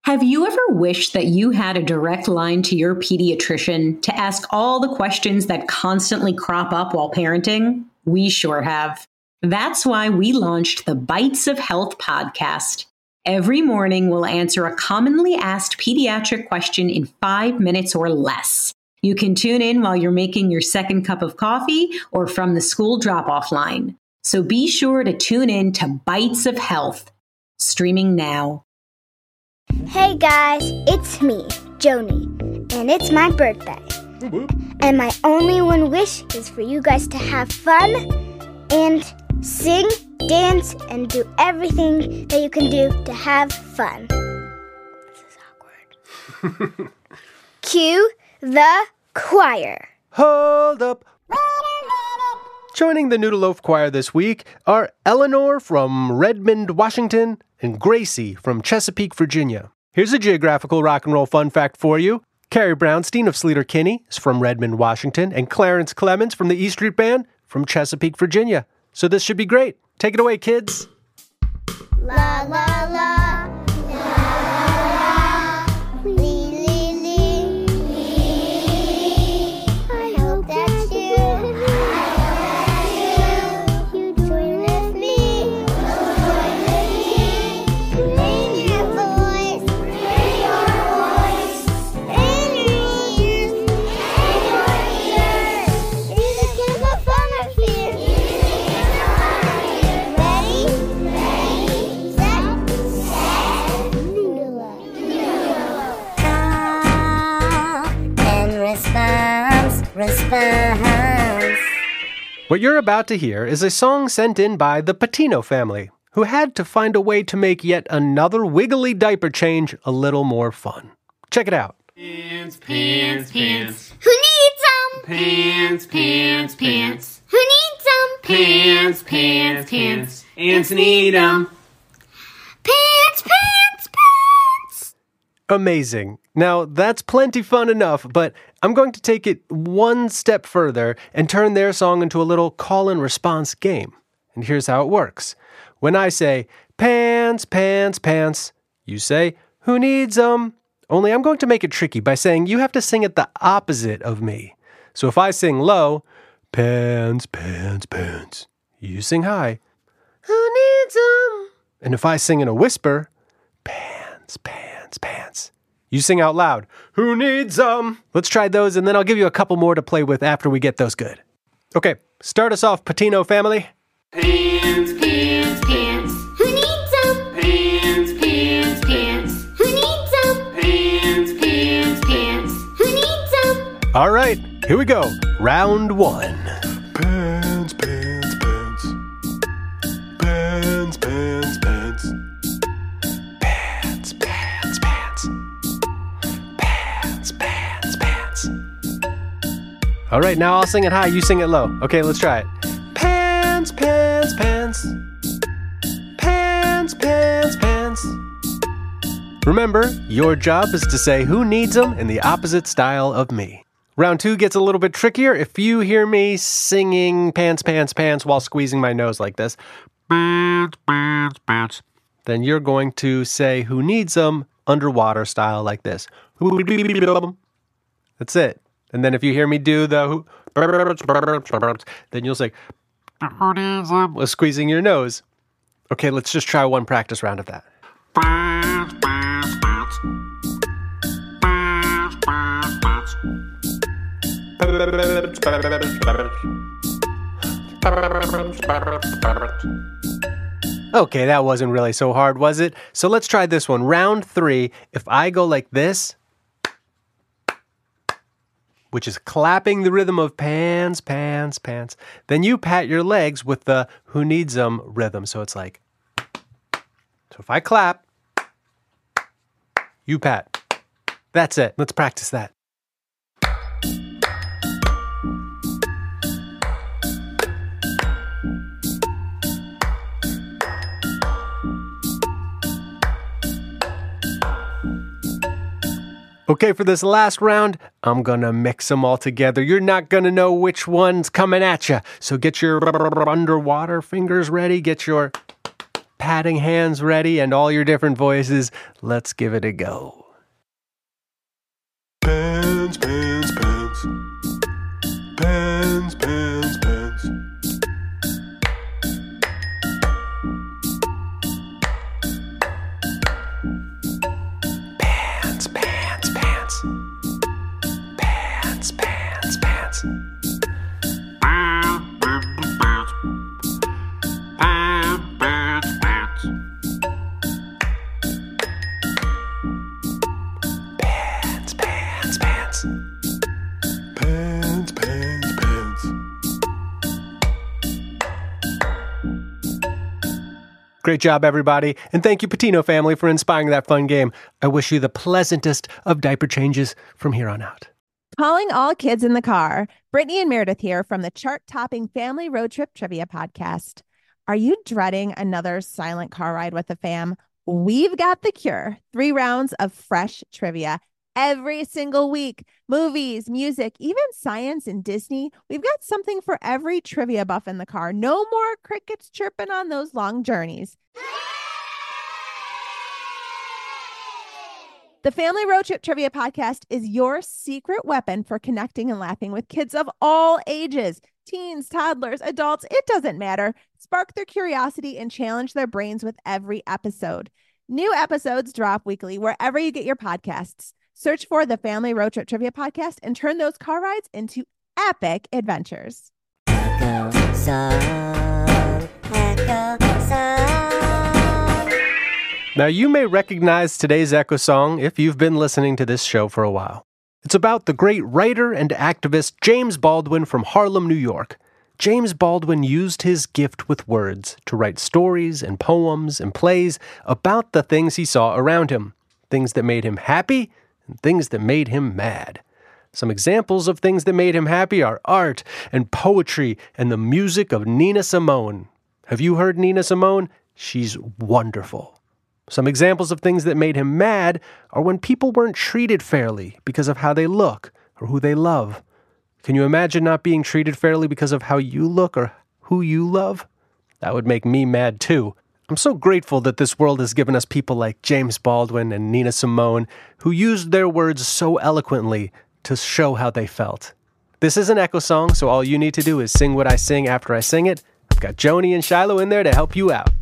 Have you ever wished that you had a direct line to your pediatrician to ask all the questions that constantly crop up while parenting? We sure have. That's why we launched the Bites of Health podcast. Every morning, we'll answer a commonly asked pediatric question in 5 minutes or less. You can tune in while you're making your second cup of coffee or from the school drop-off line. So be sure to tune in to Bites of Health, streaming now. Hey guys, it's me, Joni, and it's my birthday. And my only one wish is for you guys to have fun and sing, dance, and do everything that you can do to have fun. This is awkward. Cue the choir. Hold up. Joining the Noodle Loaf Choir this week are Eleanor from Redmond, Washington, and Gracie from Chesapeake, Virginia. Here's a geographical rock and roll fun fact for you. Carrie Brownstein of Sleater-Kinney is from Redmond, Washington, and Clarence Clemens from the E Street Band from Chesapeake, Virginia. So this should be great. Take it away, kids. La la la. Response. What you're about to hear is a song sent in by the Patino family, who had to find a way to make yet another wiggly diaper change a little more fun. Check it out. Pants, pants, pants. Who needs some? Pants, pants, pants. Who needs some? Pants, pants, pants. Ants need 'em. Pants, pants, pants. Amazing. Now, that's plenty fun enough, but I'm going to take it one step further and turn their song into a little call and response game. And here's how it works. When I say, pants, pants, pants, you say, who needs 'em? Only I'm going to make it tricky by saying you have to sing it the opposite of me. So if I sing low, pants, pants, pants, you sing high, who needs 'em? And if I sing in a whisper, pants, pants, pants, you sing out loud, who needs 'em? Let's try those, and then I'll give you a couple more to play with after we get those good. Okay, start us off, Patino family. Pants, pants, pants. Who needs some? Pants, pants, pants. Who needs some? Pants, pants, pants. Who needs some? All right, here we go. Round one. Pants, pants, pants. Pants, pants, pants. Pants, pants, pants. Pants, pants, pants. All right, now I'll sing it high, you sing it low. Okay, let's try it. Pants, pants, pants. Pants, pants, pants. Remember, your job is to say who needs them in the opposite style of me. Round two gets a little bit trickier. If you hear me singing pants, pants, pants while squeezing my nose like this, pants, pants, pants, then you're going to say who needs them underwater style like this. That's it. And then if you hear me do the then you'll say who needs them while squeezing your nose. Okay, let's just try one practice round of that. Pants, pants, pants. Pants, pants, pants. Okay, that wasn't really so hard, was it? So let's try this one. Round three, if I go like this, which is clapping the rhythm of pants, pants, pants, then you pat your legs with the who needs them rhythm. So it's like, so if I clap, you pat. That's it. Let's practice that. Okay, for this last round, I'm gonna mix them all together. You're not gonna know which one's coming at you. So get your underwater fingers ready. Get your patting hands ready and all your different voices. Let's give it a go. Pens, pens, pens. Pens, pens, pens. Pants, pants, pants. Pants, pants, pants. Pants, pants, pants. Pants, pants, pants. Great job, everybody. And thank you, Patino family, for inspiring that fun game. I wish you the pleasantest of diaper changes from here on out. Calling all kids in the car. Brittany and Meredith here from the chart-topping Family Road Trip Trivia Podcast. Are you dreading another silent car ride with the fam? We've got the cure. 3 rounds of fresh trivia every single week. Movies, music, even science and Disney. We've got something for every trivia buff in the car. No more crickets chirping on those long journeys. The Family Road Trip Trivia Podcast is your secret weapon for connecting and laughing with kids of all ages. Teens, toddlers, adults, it doesn't matter. Spark their curiosity and challenge their brains with every episode. New episodes drop weekly wherever you get your podcasts. Search for the Family Road Trip Trivia Podcast and turn those car rides into epic adventures. Echo song, echo song. Now, you may recognize today's Echo Song if you've been listening to this show for a while. It's about the great writer and activist James Baldwin from Harlem, New York. James Baldwin used his gift with words to write stories and poems and plays about the things he saw around him, things that made him happy and things that made him mad. Some examples of things that made him happy are art and poetry and the music of Nina Simone. Have you heard Nina Simone? She's wonderful. Some examples of things that made him mad are when people weren't treated fairly because of how they look or who they love. Can you imagine not being treated fairly because of how you look or who you love? That would make me mad too. I'm so grateful that this world has given us people like James Baldwin and Nina Simone who used their words so eloquently to show how they felt. This is an Echo Song, so all you need to do is sing what I sing after I sing it. I've got Joni and Shiloh in there to help you out.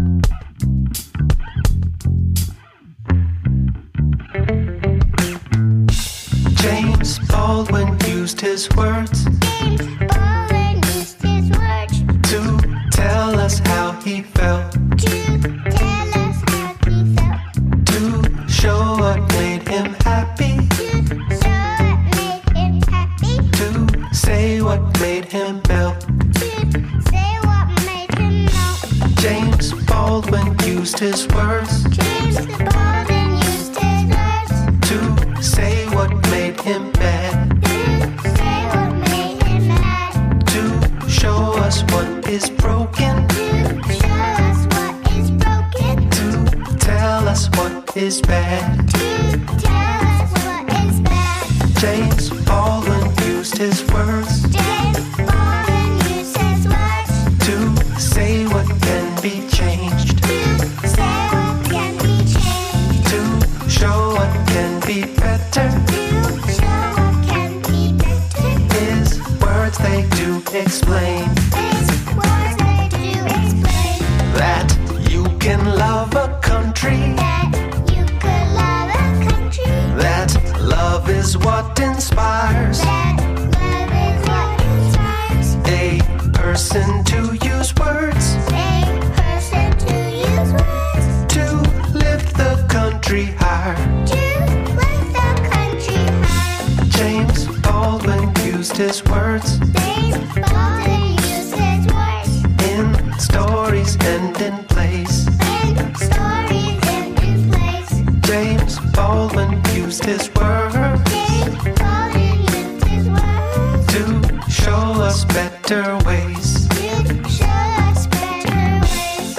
James Baldwin used his words. James Baldwin used his words To tell us how he felt. to tell us how he felt. To show what made him happy. To show what made him happy. To say what made him melt. To say what made him melt. James Baldwin used his words. James Baldwin used his words To say what made him mad. to say what made him mad. To show us what is broken. To show us what is broken. To tell us what is bad. To tell us what is bad. James Baldwin used his words. James Baldwin used his words To say what can be changed. to say what can be changed. To show what can be better. To show what can be better. His words, they do explain His words they do explain that you can love a country. that you could love a country. That love is what inspires That love is what inspires a person to use words a person to use words to lift the country higher. to lift the country high. James Baldwin used his words James Baldwin used his words in stories and in plays. in stories and in plays. James Baldwin used his words James Baldwin used his words to show us better ways. to show us better ways.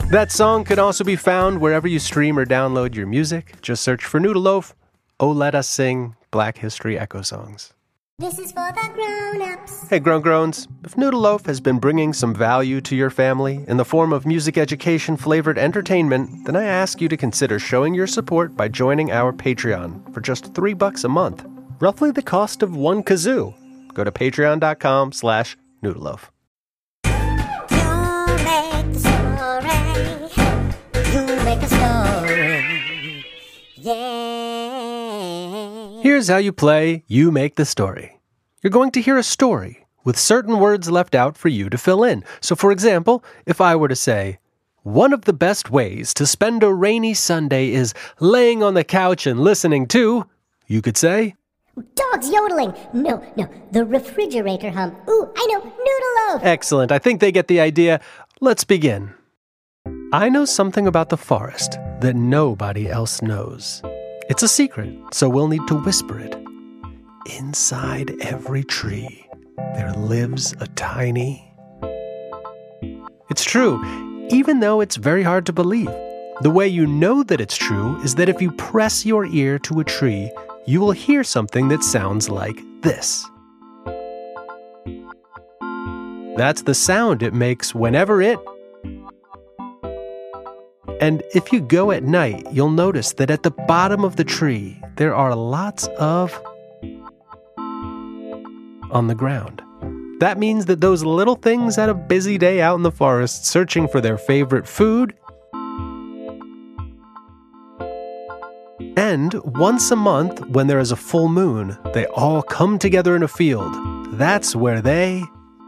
That song could also be found wherever you stream or download your music. Just search for Noodle Loaf. Oh, let us sing Black History Echo Songs. This is for the grown-ups. Hey, Grown-Groans. If Noodle Loaf has been bringing some value to your family in the form of music education-flavored entertainment, then I ask you to consider showing your support by joining our Patreon for just $3 a month, roughly the cost of one kazoo. Go to patreon.com/noodleloaf. You make the story. Yeah. Here's how you play You Make the Story. You're going to hear a story with certain words left out for you to fill in. So, for example, if I were to say, one of the best ways to spend a rainy Sunday is laying on the couch and listening to, you could say, Dogs yodeling. No, the refrigerator hum. Ooh, I know, Noodle Loaf. Excellent. I think they get the idea. Let's begin. I know something about the forest that nobody else knows. It's a secret, so we'll need to whisper it. Inside every tree, there lives a tiny... It's true, even though it's very hard to believe. The way you know that it's true is that if you press your ear to a tree, you will hear something that sounds like this. That's the sound it makes whenever it... And if you go at night, you'll notice that at the bottom of the tree, there are lots of... on the ground. That means that those little things had a busy day out in the forest searching for their favorite food. And once a month, when there is a full moon, they all come together in a field. That's where they...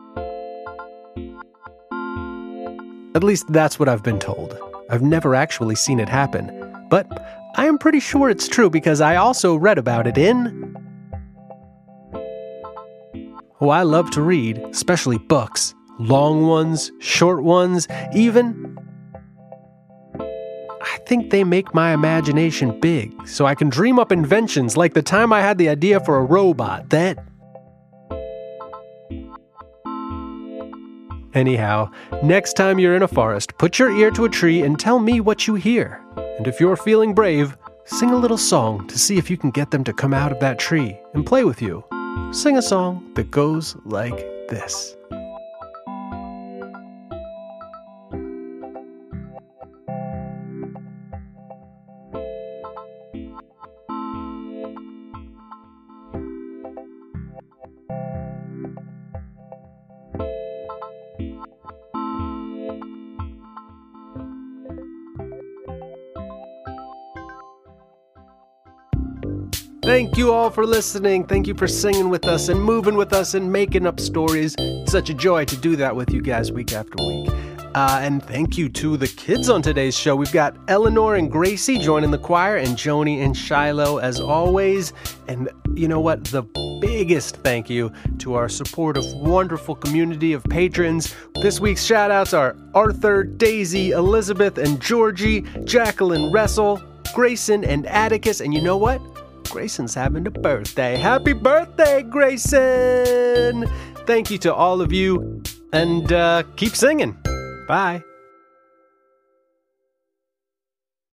At least that's what I've been told. I've never actually seen it happen. But I am pretty sure it's true because I also read about it in... Oh, I love to read, especially books. Long ones, short ones, even... I think they make my imagination big, so I can dream up inventions like the time I had the idea for a robot that... Anyhow, next time you're in a forest, put your ear to a tree and tell me what you hear. And if you're feeling brave, sing a little song to see if you can get them to come out of that tree and play with you. Sing a song that goes like this. Thank you all for listening. Thank you for singing with us and moving with us and making up stories. It's such a joy to do that with you guys week after week. And thank you to the kids on today's show. We've got Eleanor and Gracie joining the choir and Joni and Shiloh as always. And you know what? The biggest thank you to our supportive, wonderful community of patrons. This week's shout outs are Arthur, Daisy, Elizabeth, and Georgie, Jacqueline, Ressel, Grayson, and Atticus. And you know what? Grayson's having a birthday. Happy birthday, Grayson! Thank you to all of you, and keep singing. Bye.